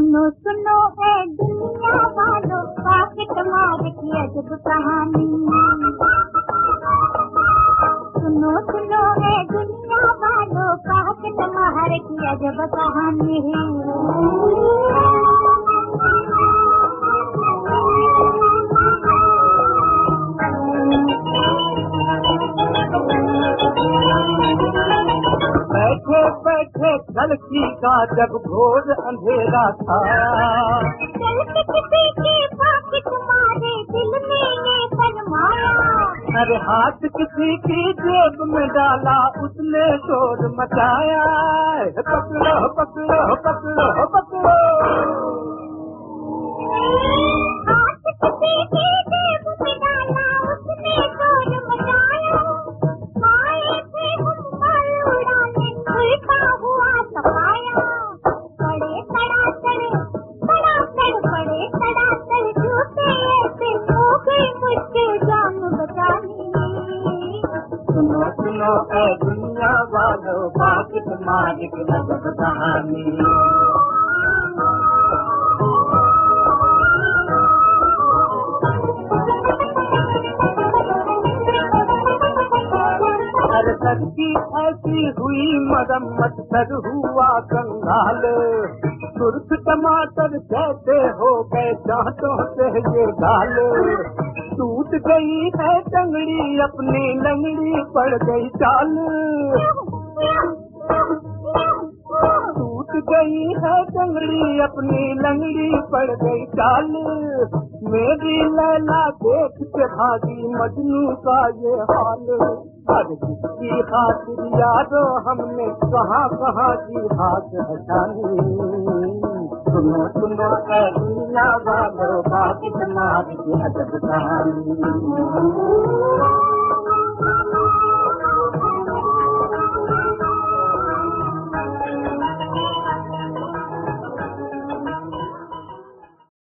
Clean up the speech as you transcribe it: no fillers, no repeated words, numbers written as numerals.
सुनो सुनो है दुनिया वालों, पाकिट मार की अजब कहानी। सुनो सुनो है दुनिया वालों, पाकिट मार की अजब कहानी है। बैठे बैठे कलकी का जब घोर अंधेरा था, किसी के पाकिट मारे दिल में ये फरमाया। अरे हाथ किसी की जेब में डाला उसने शोर मचाया। पकड़ो पकड़ो पकड़ो पकड़ो। हाथ किसी की जेब में डाला उसने शोर मचाया। आए थे हम बाल उड़ाने, उल्टा हुआ सफाया। पड़े तड़ातड़ पड़े तड़ातड़ जूते ऐसे हो गई मुझसे जान बचानी। सुनो सुनो ऐ दुनिया वालों, पाकिट मार की अजब कहानी। हर सर की ऐसी हुई मरम्मत, सर हुआ कंगाल। सुर्ख टमाटर जैसे हो गए दांतों से ये गाल। टूट गई है टंगड़ी अपनी, लंगड़ी पड़ गई चाल। टूट गई है टंगड़ी अपनी, लंगड़ी पड़ गई चाल। मेरी लैला देख के भागी मजनू का ये हाल। हर जिसकी खातिर यादो हमने कहाँ कहाँ की हाथ हटानी। सुनो सुनो ऐ दुनिया वालों, पाकिट मार की अजब कहानी।